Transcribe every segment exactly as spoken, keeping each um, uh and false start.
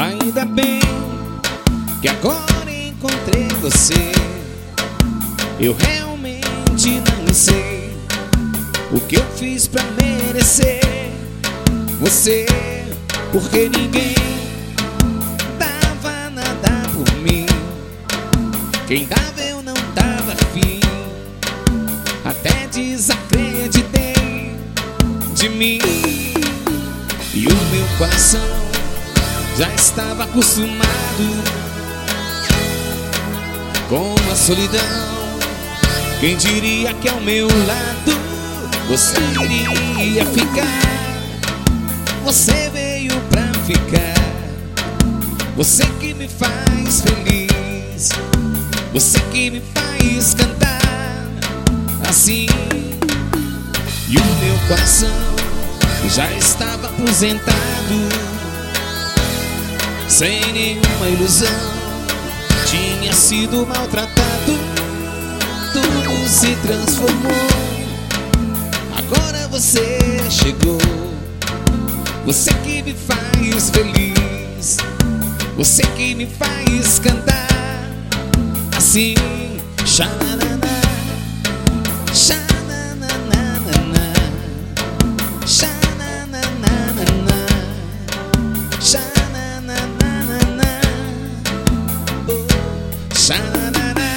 Ainda bem que agora encontrei você. Eu realmente não sei o que eu fiz pra merecer você, porque ninguém dava nada por mim. Quem dava eu não tava afim, até desacreditei de mim. E o meu coração já estava acostumado com a solidão. Quem diria que ao meu lado você iria ficar? Você veio pra ficar. Você que me faz feliz, você que me faz cantar assim. E o meu coração já estava aposentado, sem nenhuma ilusão. Tinha sido maltratado, tudo se transformou. Agora você chegou, você que me faz feliz, você que me faz cantar assim. Xananana, xananana, xananana, xananana, oh, xananana,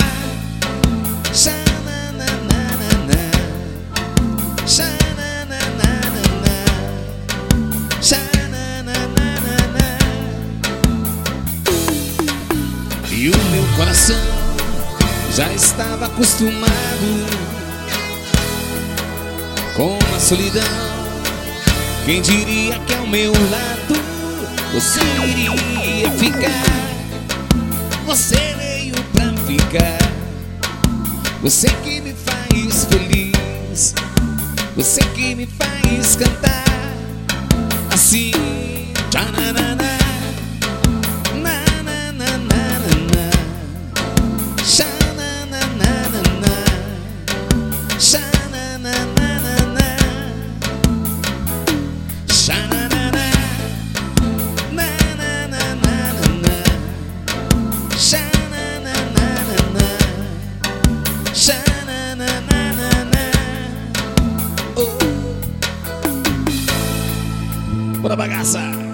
xananana, xananana, xananana. E o meu coração já estava acostumado com a solidão. Quem diria que ao meu lado você iria ficar? Você veio pra ficar. Você que me faz feliz, você que me faz cantar assim. Tchananana, nananana, xananana, xananana, xananana, nananana, xananana, xananana, oh. Bora bagaça!